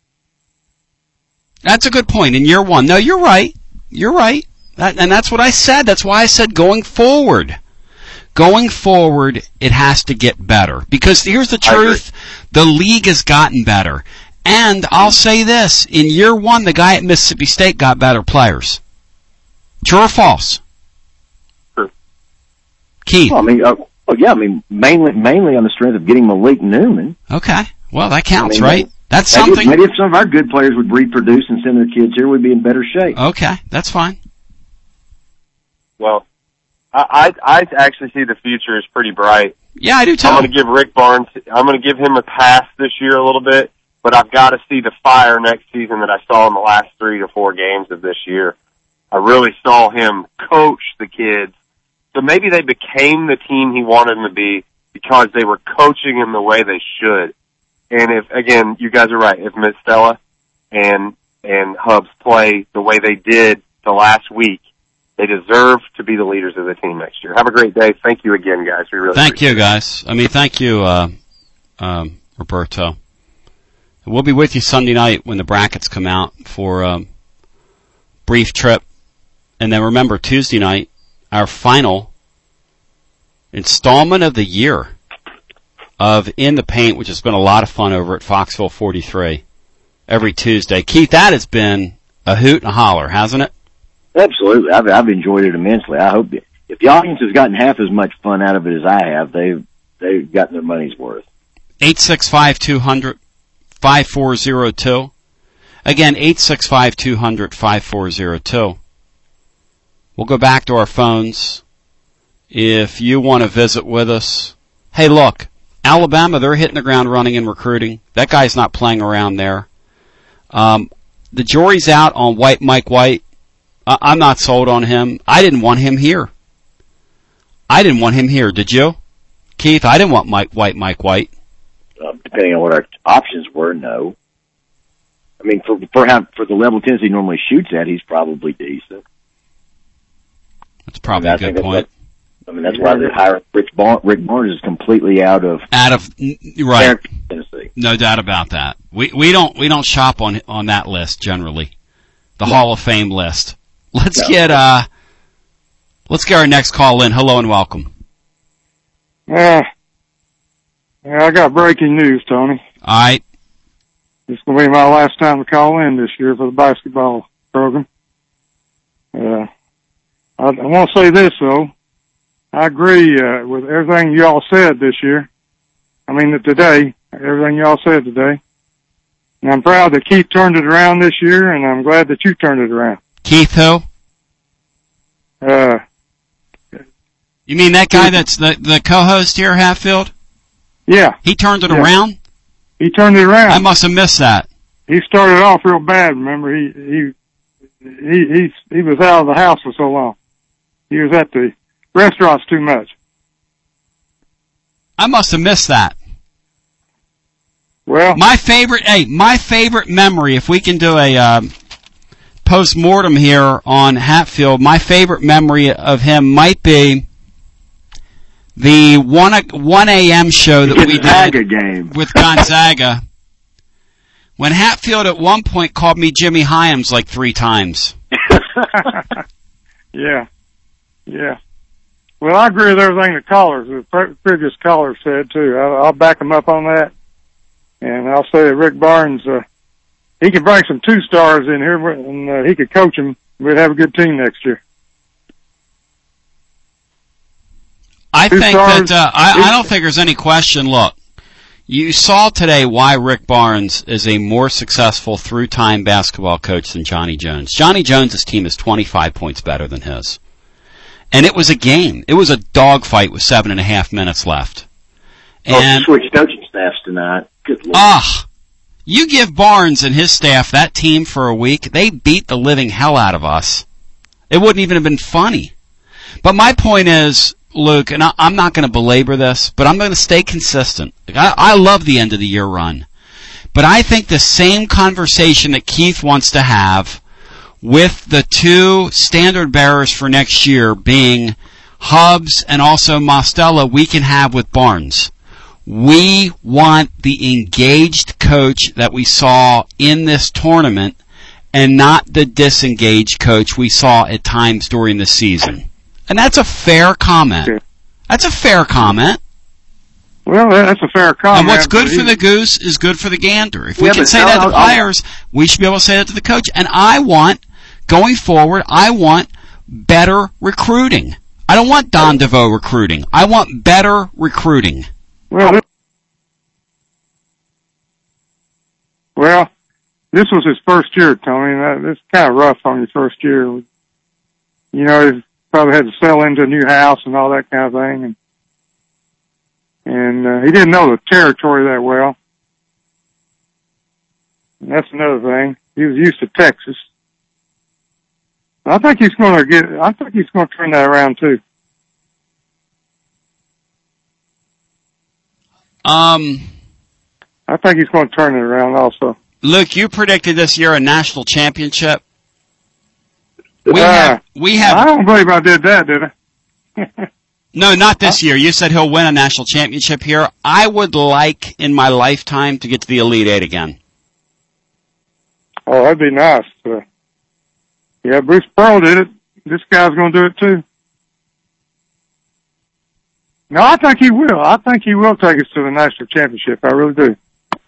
That's a good point. In year one, no, you're right. You're right, that, and that's what I said. That's why I said going forward. Going forward, it has to get better. Because here's the truth: the league has gotten better. And I'll say this, in year one, the guy at Mississippi State got better players. True or false? True. Keith? Well, I mean, uh, well, yeah, I mean, mainly, mainly on the strength of getting Malik Newman. Okay. Well, that counts, I mean, right? That's maybe, something. Maybe if some of our good players would reproduce and send their kids here, we'd be in better shape. Okay, that's fine. Well, I, I, I actually see the future is pretty bright. Yeah, I do too. I'm going to give Rick Barnes, I'm going to give him a pass this year a little bit. But I've got to see the fire next season that I saw in the last three to four games of this year. I really saw him coach the kids. So maybe they became the team he wanted them to be because they were coaching him the way they should. And if, again, you guys are right, if Miss Stella and, and Hubs play the way they did the last week, they deserve to be the leaders of the team next year. Have a great day. Thank you again, guys. We really Thank you, guys. I mean, thank you, uh, um, Roberto. We'll be with you Sunday night when the brackets come out for a um, brief trip. And then remember, Tuesday night, our final installment of the year of In the Paint, which has been a lot of fun over at Foxville forty-three every Tuesday. Keith, that has been a hoot and a holler, hasn't it? Absolutely. I've, I've enjoyed it immensely. I hope if the audience has gotten half as much fun out of it as I have, they've, they've gotten their money's worth. eight six five, two hundred, five four zero two. Again, eight six five, two hundred, five four zero two. We'll go back to our phones. If you want to visit with us, hey, look, Alabama, they're hitting the ground running in recruiting. That guy's not playing around there. Um, the jury's out on White Mike White. I- I'm not sold on him. I didn't want him here. I didn't want him here. Did you? Keith, I didn't want Mike White Mike White. Uh, depending on what our options were, no. I mean, for for how for the level Tennessee normally shoots at, he's probably decent. That's probably I mean, a good point. I mean, that's why they hire Rich Bar- Rick Barnes is completely out of out of right Tennessee. No doubt about that. We we don't we don't shop on on that list generally, the no. Hall of Fame list. Let's no. get uh let's get our next call in. Hello and welcome. Yeah, yeah, I got breaking news, Tony. All right, it's gonna be my last time to call in this year for the basketball program. Uh, I, I want to say this though. I agree uh, with everything y'all said this year. I mean, today, everything y'all said today. And I'm proud that Keith turned it around this year, and I'm glad that you turned it around. Keith who? Uh, you mean that guy that's the, the co-host here, Hatfield? Yeah. He turned it yeah. around? He turned it around. I must have missed that. He started off real bad, remember? He, he, he, he, he was out of the house for so long. He was at the restaurants too much. I must have missed that. Well, my favorite, hey, my favorite memory, if we can do a uh, post-mortem here on Hatfield, my favorite memory of him might be the one a.m. show that we did game. with Gonzaga, when Hatfield at one point called me Jimmy Hyams like three times. yeah, yeah. Well, I agree with everything the callers, the pre- previous callers said too. I'll, I'll back them up on that, and I'll say that Rick Barnes, uh, he could bring some two stars in here, and uh, he could coach them. We'd have a good team next year. I two think stars, that uh, I, I don't think there's any question. Look, you saw today why Rick Barnes is a more successful through-time basketball coach than Johnny Jones. Johnny Jones's team is twenty-five points better than his. And it was a game. It was a dogfight with seven and a half minutes left. And oh, switch coaching staffs tonight. Good Lord. Ah, you give Barnes and his staff that team for a week, they beat the living hell out of us. It wouldn't even have been funny. But my point is, Luke, and I, I'm not going to belabor this, but I'm going to stay consistent. I, I love the end of the year run. But I think the same conversation that Keith wants to have with the two standard bearers for next year being Hubs and also Mostella, we can have with Barnes. We want the engaged coach that we saw in this tournament and not the disengaged coach we saw at times during the season. And that's a fair comment. That's a fair comment. Well, that's a fair comment. And what's good for the goose is good for the gander. If we yeah, can say that to players, we should be able to say that to the coach. And I want, going forward, I want better recruiting. I don't want Don DeVoe recruiting. I want better recruiting. Well, this, well, this was his first year, Tony. It's kind of rough on your first year. You know, he probably had to settle into a new house and all that kind of thing. And And uh, he didn't know the territory that well. And that's another thing. He was used to Texas. I think he's going to get. I think he's going to turn that around too. Um, I think he's going to turn it around also. Luke, you predicted this year a national championship. We uh, have. We have. I don't believe I did that, did I? No, not this year. You said he'll win a national championship here. I would like, in my lifetime, to get to the Elite Eight again. Oh, that'd be nice. Uh, yeah, Bruce Pearl did it. This guy's going to do it too. No, I think he will. I think he will take us to the national championship. I really do.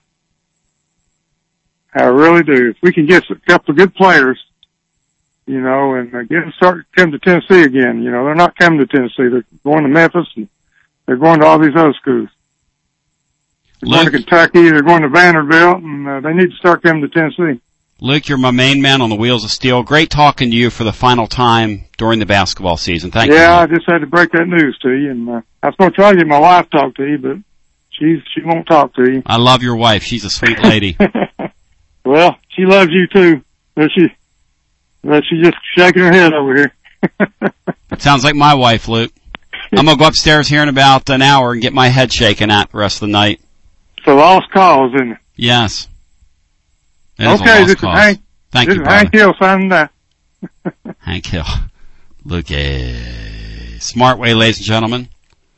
I really do. If we can get a couple of good players, you know, and uh, get them start come to Tennessee again. You know, they're not coming to Tennessee. They're going to Memphis, and they're going to all these other schools. They're Luke, going to Kentucky. They're going to Vanderbilt, and uh, they need to start coming to Tennessee. Luke, you're my main man on the Wheels of Steel. Great talking to you for the final time during the basketball season. Thank yeah, you. Yeah, I just had to break that news to you, and uh, I was going to try to get my wife to talk to you, but she's she won't talk to you. I love your wife. She's a sweet lady. Well, she loves you too. But she, but she's just shaking her head over here. That sounds like my wife, Luke. I'm gonna go upstairs here in about an hour and get my head shaken at the rest of the night. So lost cause, isn't it? Yes. It is okay, a lost this cause. is Hank. Thank this you, is brother. Hank Hill signing that. Hank Hill. Luke A. Smartway, ladies and gentlemen.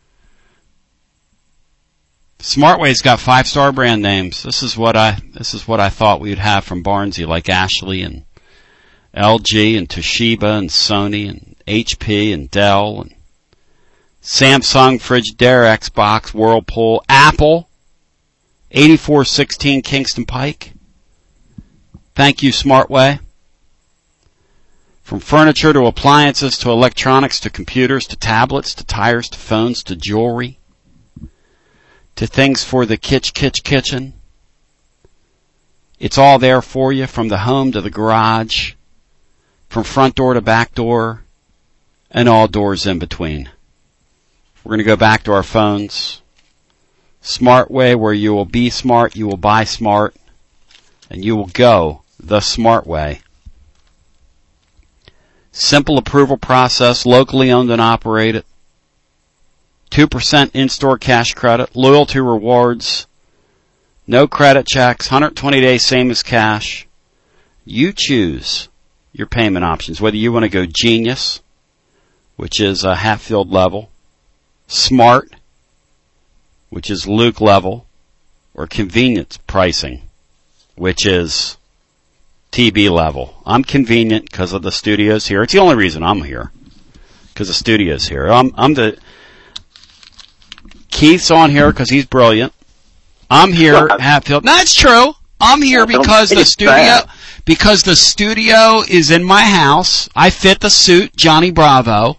Smartway's got five-star brand names. This is what I this is what I thought we'd have from Barnesy, like Ashley and L G and Toshiba and Sony and H P and Dell and Samsung, Frigidaire, Xbox, Whirlpool, Apple, eighty-four sixteen Kingston Pike. Thank you, Smartway. From furniture to appliances to electronics to computers to tablets to tires to phones to jewelry to things for the kitch, kitch, kitchen. It's all there for you, from the home to the garage, from front door to back door, and all doors in between. We're going to go back to our phones. Smartway, where you will be smart, you will buy smart, and you will go the smart way. Simple approval process, locally owned and operated. two percent in-store cash credit, loyalty rewards, no credit checks, one hundred twenty days same as cash. You choose your payment options, whether you want to go Genius, which is a Hatfield level, Smart, which is Luke level, or Convenience pricing, which is T B level. I'm convenient because of the studios here. It's the only reason I'm here, because the studio's here. I'm, I'm the... Keith's on here because he's brilliant. I'm here at Hatfield. No, it's true. I'm here because the studio, because the studio is in my house. I fit the suit, Johnny Bravo.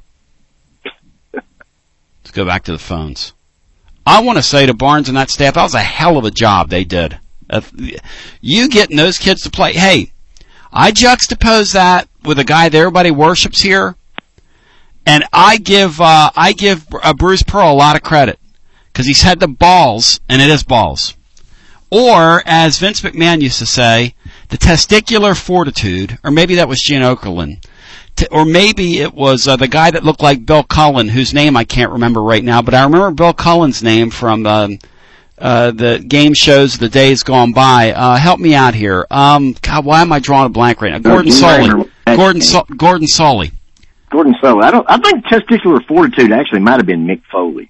Let's go back to the phones. I want to say to Barnes and that staff, that was a hell of a job they did. Uh, you getting those kids to play. Hey, I juxtapose that with a guy that everybody worships here, and I give uh, I give uh, Bruce Pearl a lot of credit. Because he's had the balls, and it is balls. Or, as Vince McMahon used to say, the testicular fortitude, or maybe that was Gene Okerlund, to, or maybe it was uh, the guy that looked like Bill Cullen, whose name I can't remember right now, but I remember Bill Cullen's name from um, uh, the game shows the days gone by. Uh, help me out here. Um, God, why am I drawing a blank right now? Gordon Solie. Gordon, so- Gordon Solie. Gordon Solie. I don't. I think testicular fortitude actually might have been Mick Foley's.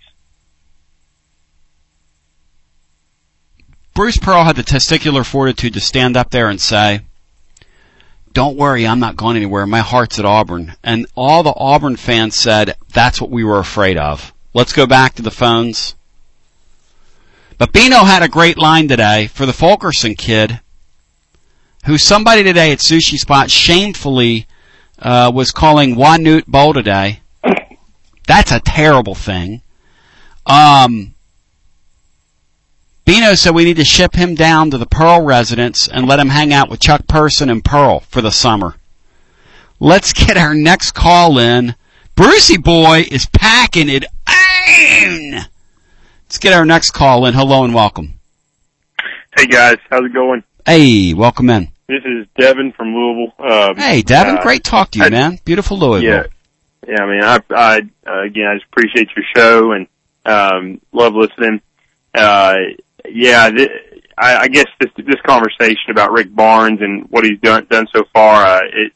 Bruce Pearl had the testicular fortitude to stand up there and say, don't worry, I'm not going anywhere. My heart's at Auburn. And all the Auburn fans said, that's what we were afraid of. Let's go back to the phones. But Bino had a great line today for the Fulkerson kid, who somebody today at Sushi Spot shamefully uh, was calling Wanute Bowl today. That's a terrible thing. Um... Bino said we need to ship him down to the Pearl residence and let him hang out with Chuck Person and Pearl for the summer. Let's get our next call in. Brucey boy is packing it in. Let's get our next call in. Hello and welcome. Hey guys, how's it going? Hey, welcome in. This is Devin from Louisville. Um, Hey, Devin, uh, great talk to you, I, man. Beautiful Louisville. Yeah, yeah. I mean, I, I uh, again, I just appreciate your show and um, love listening. Uh, yeah, th- I, I guess this this conversation about Rick Barnes and what he's done done so far, uh, it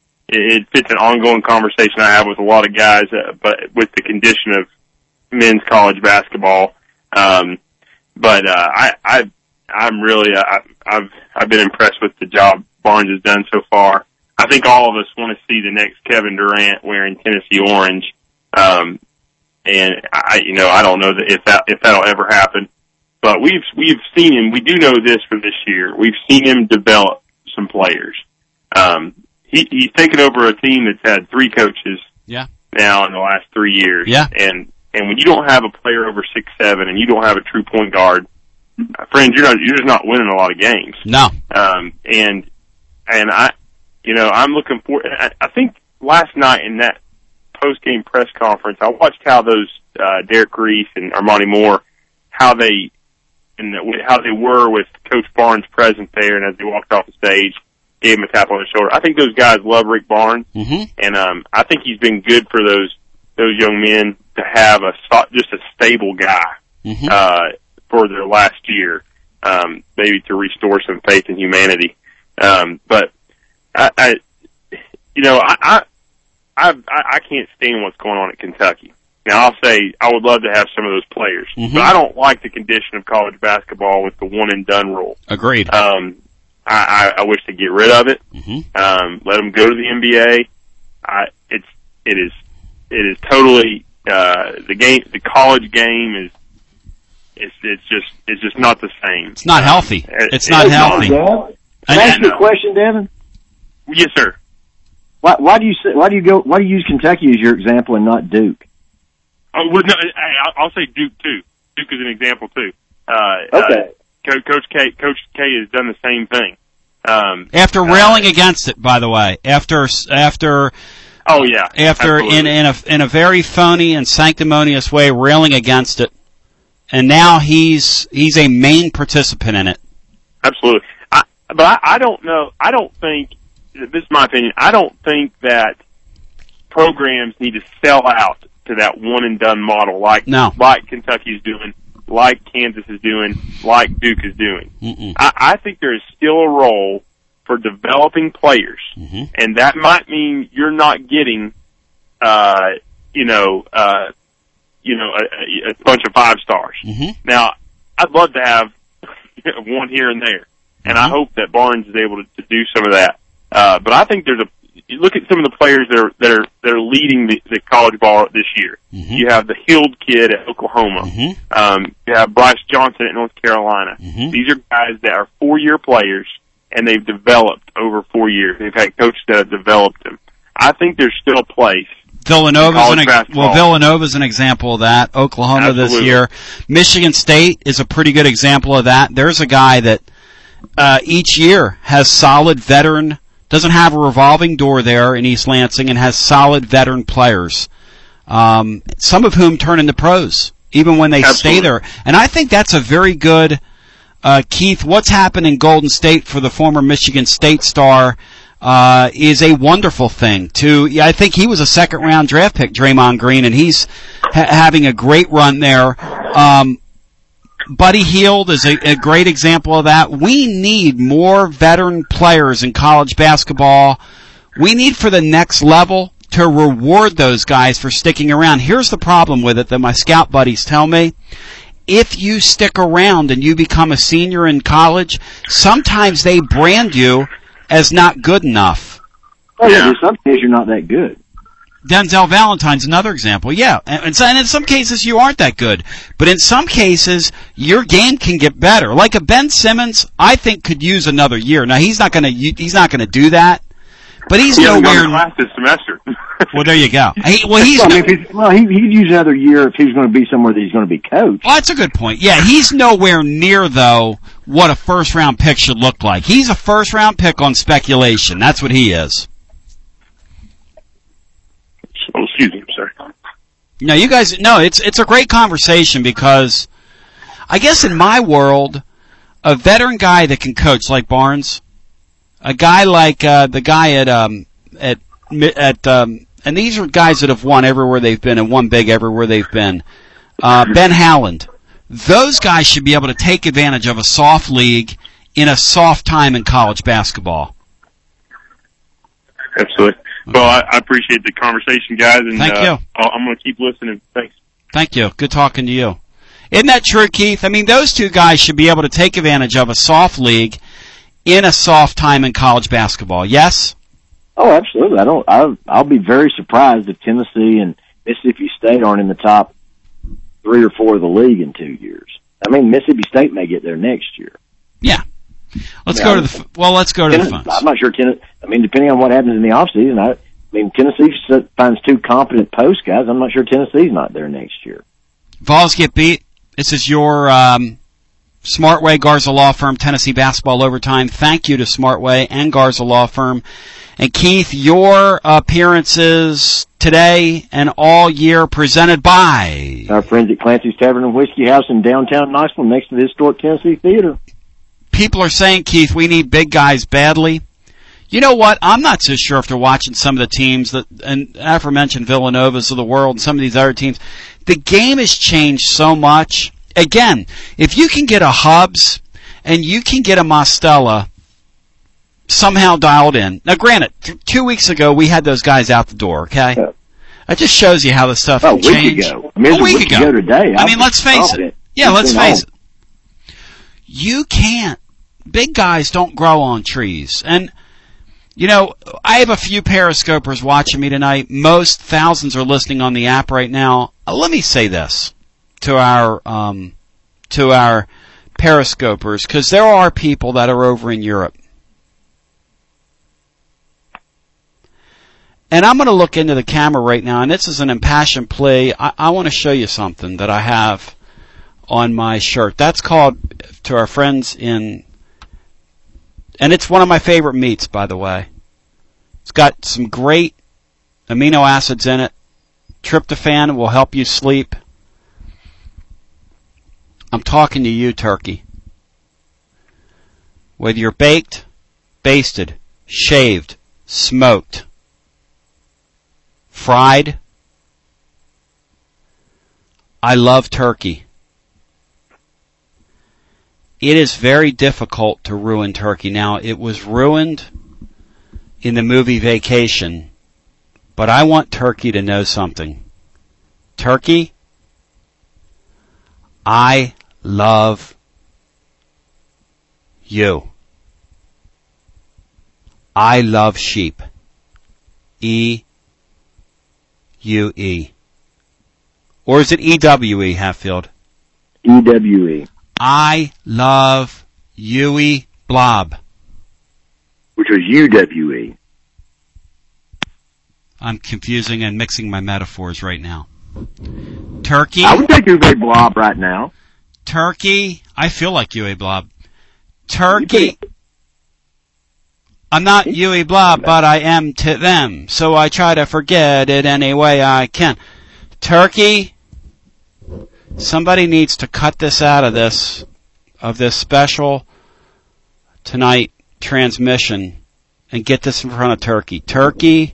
it fits an ongoing conversation I have with a lot of guys, uh, but with the condition of men's college basketball. Um, but uh, I, I, I'm really, I, I've, I've been impressed with the job Barnes has done so far. I think all of us want to see the next Kevin Durant wearing Tennessee orange. Um, and I, you know, I don't know that if that if that'll ever happen, but we've we've seen him. We do know this for this year. We've seen him develop some players. Um, he he's taken over a team that's had three coaches. Yeah. Now in the last three years. Yeah. And and when you don't have a player over six seven and you don't have a true point guard, friends, you're not you're just not winning a lot of games. No. Um, and and I, you know, I'm looking for. I, I think last night in that post-game press conference, I watched how those uh, Derek Reese and Armani Moore, how they and the, how they were with Coach Barnes present there, and as they walked off the stage, gave him a tap on the shoulder. I think those guys love Rick Barnes, mm-hmm. and um, I think he's been good for those those young men to have a just a stable guy mm-hmm. uh, for their last year, um, maybe to restore some faith in humanity. Um, but I, I, you know, I. I I, I can't stand what's going on at Kentucky. Now, I'll say I would love to have some of those players, mm-hmm. but I don't like the condition of college basketball with the one-and-done rule. Agreed. Um, I, I, I wish to get rid of it. Mm-hmm. Um, let them go to the N B A. I, it's it is it is totally uh, the game. The college game is it's it's just it's just not the same. It's not healthy. It, it's not it's healthy. Not. Can I ask you a question, Devin? Yes, sir. Why, why do you say, why do you go why do you use Kentucky as your example and not Duke? Oh, well, no, I, I'll say Duke too. Duke is an example too. Uh, Okay. Uh, Coach K, Coach K has done the same thing. Um, After railing uh, against it, by the way, after after oh yeah, after absolutely. in in a in a very phony and sanctimonious way, railing against it, and now he's he's a main participant in it. Absolutely. I, but I, I don't know. I don't think. This is my opinion. I don't think that programs need to sell out to that one and done model like no. like Kentucky is doing, like Kansas is doing, like Duke is doing. Mm-mm. I, I think there is still a role for developing players, mm-hmm. and that might mean you're not getting, uh, you know, uh, you know, a, a bunch of five stars. Mm-hmm. Now, I'd love to have one here and there, and mm-hmm. I hope that Barnes is able to, to do some of that. Uh, but I think there's a, you look at some of the players that are, that are, that are leading the, the college ball this year. Mm-hmm. You have the Hield kid at Oklahoma. Mm-hmm. Um, you have Bryce Johnson at North Carolina. Mm-hmm. These are guys that are four-year players, and they've developed over four years. They've had coaches that have developed them. I think there's still a place. Villanova's an, ex- basketball. well, Villanova's an example of that. Oklahoma Absolutely. This year. Michigan State is a pretty good example of that. There's a guy that uh, each year has solid veteran, doesn't have a revolving door there in East Lansing, and has solid veteran players, um, some of whom turn into pros, even when they Absolutely. stay there. And I think that's a very good, uh, Keith, what's happened in Golden State for the former Michigan State star uh, is a wonderful thing. To, yeah, I think he was a second-round draft pick, Draymond Green, and he's ha- having a great run there. Um, Buddy Hield is a, a great example of that. We need more veteran players in college basketball. We need for the next level to reward those guys for sticking around. Here's the problem with it that my scout buddies tell me. If you stick around and you become a senior in college, sometimes they brand you as not good enough. Oh, yeah. In some cases, you're not that good. Denzel Valentine's another example. Yeah, and, so, and in some cases you aren't that good, but in some cases your game can get better. Like a Ben Simmons, I think could use another year. Now he's not going to he's not going to do that, but he's he nowhere. He class this semester. Well, there you go. He, well, he's well, no, I mean, if he's, well, he, he'd use another year if he's going to be somewhere that he's going to be coached. Well, that's a good point. Yeah, he's nowhere near though what a first round pick should look like. He's a first round pick on speculation. That's what he is. Oh, excuse me, sorry. No, you guys, no, it's it's a great conversation because I guess in my world, a veteran guy that can coach like Barnes, A guy like uh, the guy at um, at at um, and these are guys that have won everywhere they've been and won big everywhere they've been. Uh, Ben Howland. Those guys should be able to take advantage of a soft league in a soft time in college basketball. Absolutely. Well, I, I appreciate the conversation, guys, and Thank uh, you. I'll, I'm going to keep listening. Thanks. Thank you. Good talking to you. Isn't that true, Keith? I mean, those two guys should be able to take advantage of a soft league in a soft time in college basketball. Yes? Oh, absolutely. I don't. I'll, I'll be very surprised if Tennessee and Mississippi State aren't in the top three or four of the league in two years. I mean, Mississippi State may get there next year. Yeah. Let's yeah, go to the well. Let's go to Tennessee, the phones. I'm not sure. Tennessee, I mean, depending on what happens in the off season, I, I mean, Tennessee finds two competent post guys. I'm not sure Tennessee's not there next year. Vols get beat. This is your um, Smartway Garza Law Firm Tennessee Basketball Overtime. Thank you to Smartway and Garza Law Firm. And Keith, your appearances today and all year presented by our friends at Clancy's Tavern and Whiskey House in downtown Knoxville, next to the historic Tennessee Theater. People are saying, Keith, we need big guys badly. You know what? I'm not so sure after watching some of the teams that, and aforementioned Villanovas of the world and some of these other teams, the game has changed so much. Again, if you can get a Hubs and you can get a Mostella somehow dialed in. Now, granted, th- two weeks ago we had those guys out the door. Okay, yeah. That just shows you how the stuff oh, can change. A week ago. I mean, a, a week, week ago. ago today. I mean, let's face it. Yeah, let's face it. You can't. Big guys don't grow on trees. And, you know, I have a few periscopers watching me tonight. Most thousands are listening on the app right now. Uh, let me say this to our, um, to our periscopers, because there are people that are over in Europe. And I'm going to look into the camera right now, and this is an impassioned plea. I, I want to show you something that I have on my shirt. That's called, to our friends in, and it's one of my favorite meats, by the way. It's got some great amino acids in it. Tryptophan will help you sleep. I'm talking to you, turkey. Whether you're baked, basted, shaved, smoked, fried, I love turkey. It is very difficult to ruin turkey. Now, it was ruined in the movie Vacation, but I want turkey to know something. Turkey, I love you. I love sheep. E U E. Or is it E W E, Hatfield? E W E. I love Huey Blob. Which was U W E. I'm confusing and mixing my metaphors right now. Turkey. I would take Huey Blob right now. Turkey. I feel like Huey Blob. Turkey. I'm not Huey Blob, but I am to them, so I try to forget it any way I can. Turkey. Somebody needs to cut this out of this, of this special tonight transmission and get this in front of Turkey. Turkey,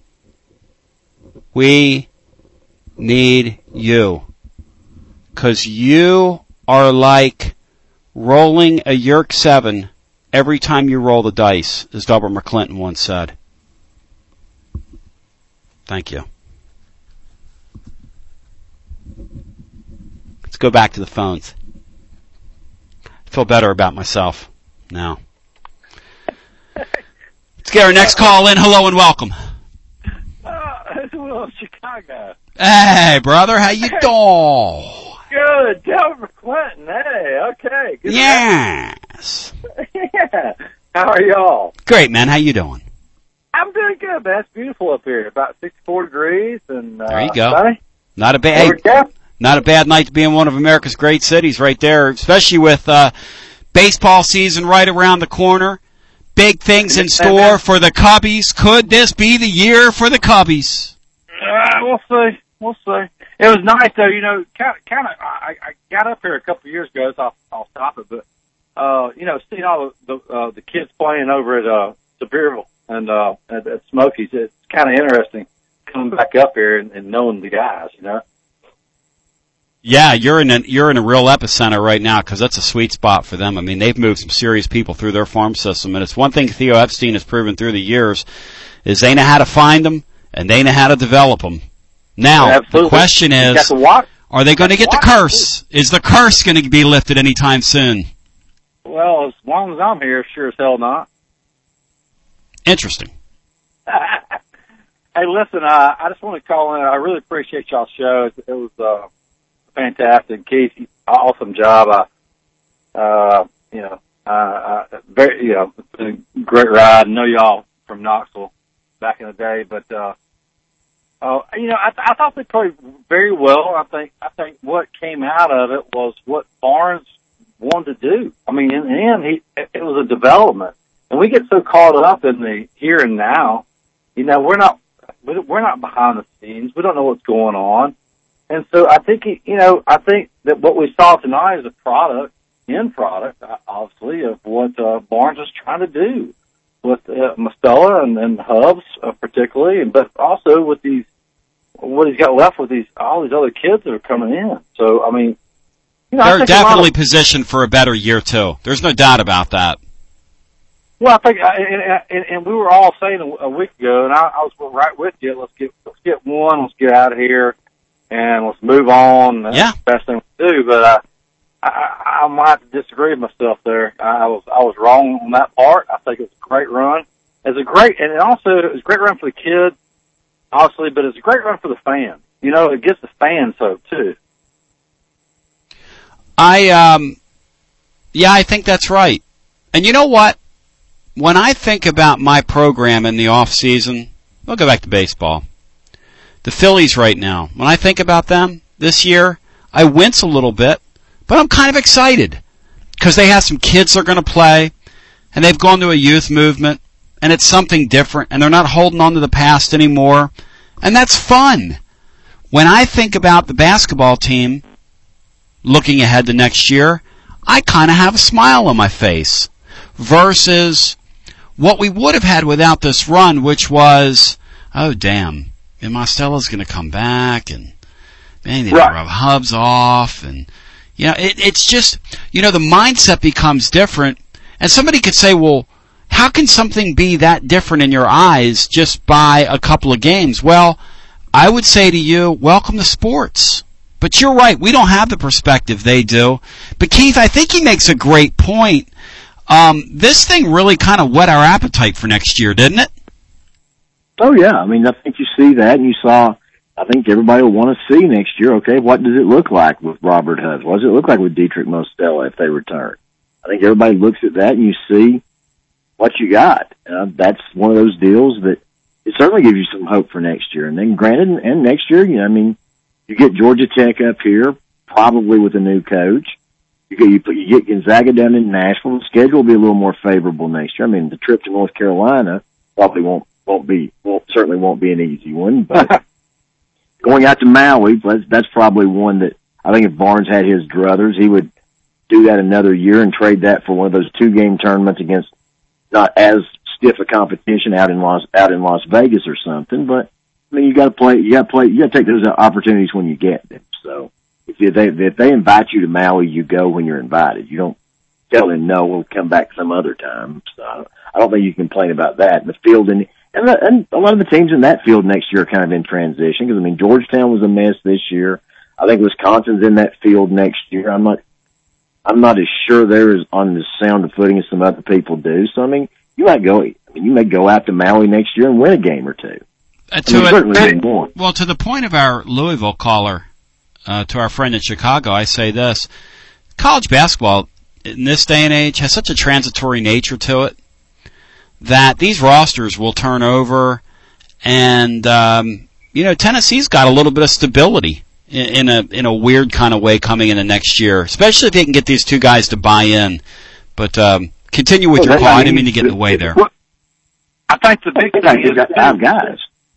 we need you. 'Cause you are like rolling a Yerk seven every time you roll the dice, as Delbert McClinton once said. Thank you. Let's go back to the phones. I feel better about myself now. Let's get our next call in. Hello and welcome. Uh, it's Will Chicago. Hey, brother, how you doing? Good, Delbert McClinton. Hey, okay. Good Yes. yeah. How are y'all? Great, man. How you doing? I'm doing good, man. It's beautiful up here. About sixty-four degrees and uh, There you go. sunny. Not a bad. Hey, not a bad night to be in one of America's great cities right there, especially with uh, baseball season right around the corner. Big things in store for the Cubbies. Could this be the year for the Cubbies? Uh, we'll see. We'll see. It was nice, though. You know, kind of. Kind of. I, I got up here a couple of years ago, so I'll, I'll stop it. But uh, you know, seeing all the the, uh, the kids playing over at uh, Sevierville and uh, at, at Smokies. It's kind of interesting coming back up here and, and knowing the guys, you know. Yeah, you're in a, you're in a real epicenter right now because that's a sweet spot for them. I mean, they've moved some serious people through their farm system, and it's one thing Theo Epstein has proven through the years is they know how to find them and they know how to develop them. Now, Absolutely. The question is, are they going to get the curse? Is the curse going to be lifted anytime soon? Well, as long as I'm here, sure as hell not. Interesting. Hey, listen, uh, I just want to call in. I really appreciate y'all's show. It, it was uh, fantastic. Keith, awesome job. I, uh, you know, uh, uh, very, you know, it's been a great ride. I know y'all from Knoxville back in the day, but, uh, uh, you know, I, I thought they played very well. I think, I think what came out of it was what Barnes wanted to do. I mean, in the end, he, it was a development. And we get so caught up in the here and now. You know, we're not, we're not behind the scenes. We don't know what's going on. And so I think, you know, I think that what we saw tonight is a product, end product, obviously, of what uh, Barnes is trying to do with uh, Mostella and, and Hubs, uh, particularly, but also with these, what he's got left with these, all these other kids that are coming in. So, I mean, you know, they're definitely of, positioned for a better year, too. There's no doubt about that. Well, I think, and, and, and we were all saying a, a week ago, and I, I was right with you. Let's get, let's get one. Let's get out of here, and let's move on. That's yeah, the best thing to do. But I, I, I might have to disagree with myself there. I was, I was wrong on that part. I think it was a great run. It's a great, and it also it was a great run for the kids, obviously, but it's a great run for the fans. You know, it gets the fans so too. I, um, yeah, I think that's right. And you know what? When I think about my program in the off season, we'll go back to baseball. The Phillies right now, when I think about them this year, I wince a little bit, but I'm kind of excited because they have some kids that are going to play, and they've gone to a youth movement, and it's something different, and they're not holding on to the past anymore, and that's fun. When I think about the basketball team looking ahead to next year, I kind of have a smile on my face versus what we would have had without this run, which was, oh, damn, and Mostella's going to come back, and man, they right. rub Hubs off, and, you know, it, it's just, you know, the mindset becomes different, and somebody could say, well, how can something be that different in your eyes just by a couple of games? Well, I would say to you, welcome to sports. But you're right, we don't have the perspective they do. But Keith, I think he makes a great point. Um, this thing really kind of whet our appetite for next year, didn't it? Oh, yeah. I mean, I think you see that, and you saw, I think everybody will want to see next year, okay, what does it look like with Robert Hubs? What does it look like with Dietrich Mostella if they return? I think everybody looks at that, and you see what you got. Uh, that's one of those deals that it certainly gives you some hope for next year. And then, granted, and next year, you know, I mean, you get Georgia Tech up here, probably with a new coach. You get, you, put, you get Gonzaga down in Nashville. The schedule will be a little more favorable next year. I mean, the trip to North Carolina probably won't won't be won't certainly won't be an easy one. But going out to Maui, that's, that's probably one that I think if Barnes had his druthers, he would do that another year and trade that for one of those two game tournaments against not as stiff a competition out in Las out in Las Vegas or something. But I mean, you got to play. You got to play. You got to take those opportunities when you get them. So. If they if they invite you to Maui, you go when you're invited. You don't tell them no. We'll come back some other time. So I don't, I don't think you can complain about that. The field and and, the, and a lot of the teams in that field next year are kind of in transition because I mean Georgetown was a mess this year. I think Wisconsin's in that field next year. I'm not I'm not as sure they're as on the sound of footing as some other people do. So I mean you might go. I mean you may go out to Maui next year and win a game or two. Uh, to I mean, certainly win more. Well, to the point of our Louisville caller. Uh, to our friend in Chicago, I say this. College basketball in this day and age has such a transitory nature to it that these rosters will turn over and, um, you know, Tennessee's got a little bit of stability in, in a in a weird kind of way coming into next year, especially if they can get these two guys to buy in. But um, continue with well, your call. I, mean, I didn't mean to get in the way there. Well, I think the big thing is got five guys.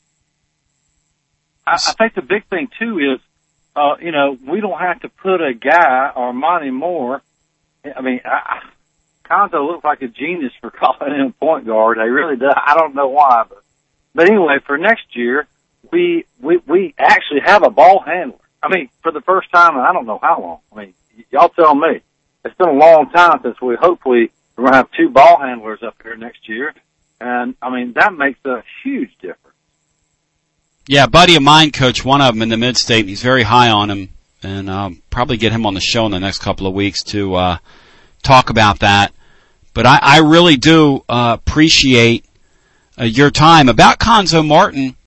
I, I think the big thing, too, is Uh, you know, we don't have to put a guy or Monty Moore. I mean, I, Conzo looks like a genius for calling him point guard. He really does. I don't know why, but but anyway, for next year, we we we actually have a ball handler. I mean, for the first time in I don't know how long. I mean, y'all tell me. It's been a long time since we hopefully we're going to have two ball handlers up here next year. And, I mean, that makes a huge difference. Yeah, a buddy of mine coached one of them in the Mid-State, and he's very high on him. And um, probably get him on the show in the next couple of weeks to uh, talk about that. But I, I really do uh, appreciate uh, your time. About Conzo Martin,